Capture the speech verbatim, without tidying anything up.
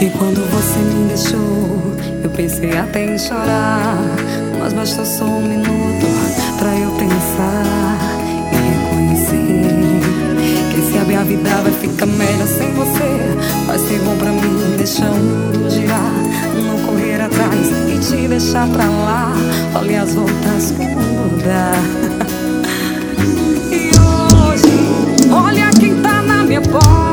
E quando você me deixou, eu pensei até em chorar, mas bastou só um minuto pra eu pensar e reconhecer que se a minha vida vai ficar melhor sem você, vai ser bom pra mim deixar o mundo girar, não correr atrás e te deixar pra lá. Olha as voltas como dá. E hoje, olha quem tá na minha porta.